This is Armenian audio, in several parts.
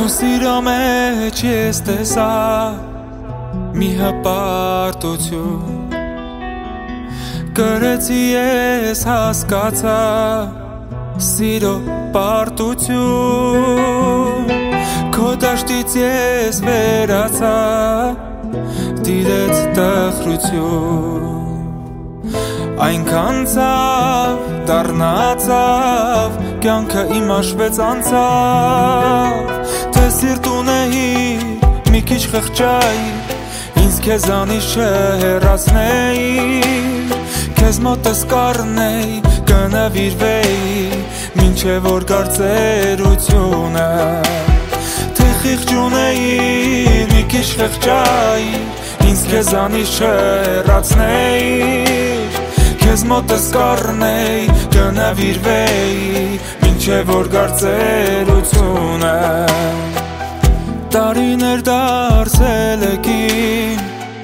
Սիրո մեջ ես տեսա մի հպարտություն, կրեցի ես հասկացա սիրո պարտություն, քո դաշտից ես վերացա դիրեց տխրություն, այնքան ցավ դառնացավ կյանքը իմ հաշվեց անցավ, թե սիրտ ունեի մի քիչ խղճայի, ինձ քեզանից չհեռացնեի, քեզ մոտս կառնեի, կնվիրվեի, մինչև որ գար ծերությունը, թե խիղճ ունեի մի քիչ խղճայի, ինձ քեզանից չհեռացնեի, քեզ մոտս կառնեի, կնվիրվեի, մինչև որ գար ծերությունը, տարիներ դարձել եք իմ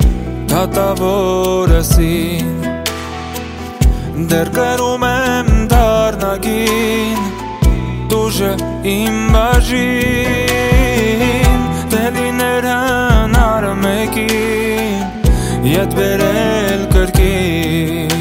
դատավորըսին, դեռ կրում եմ դառնագին, տուժը իմ բաժին, դե լիներ հնար մեկին, ետ բերել կրկին,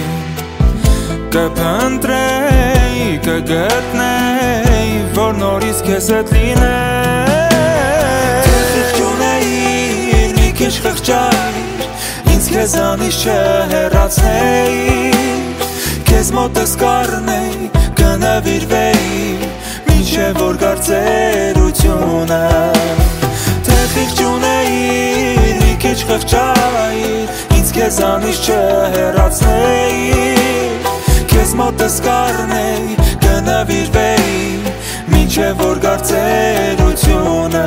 կփնտրեի, կգտնեի, որ նորից քեզ հետ լինեի, թե խիղճ ունեիր, մի քիչ խղճայիր, ինձ քեզանից չհեռացնեի, քեզ մոտս կառնեի, կնվիրվեի, մինչև որ գար ծերությունը, թե խիղճ ունեիր, մի քիչ խղճայիր, ինձ քեզանից չհեռացնեի, քեզ մոտս կառնեի, կնվիրվեի, մինչև որ գար ծերությունը,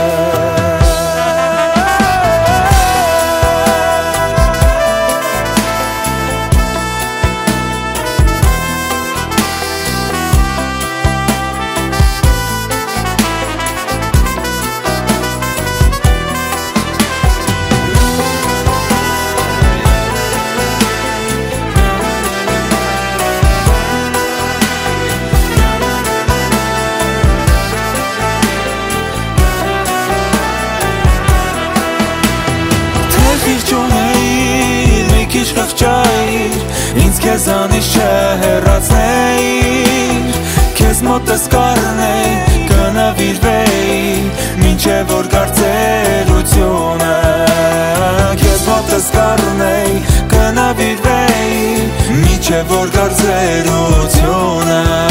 ինձ քեզանից չհեռացնեիր, քեզ մոտս կառնեի, կնվիրվեի, մինչև որ գար ծերությունը, քեզ մոտս կառնեի, կնվիրվեի, մինչև որ գար ծերությունը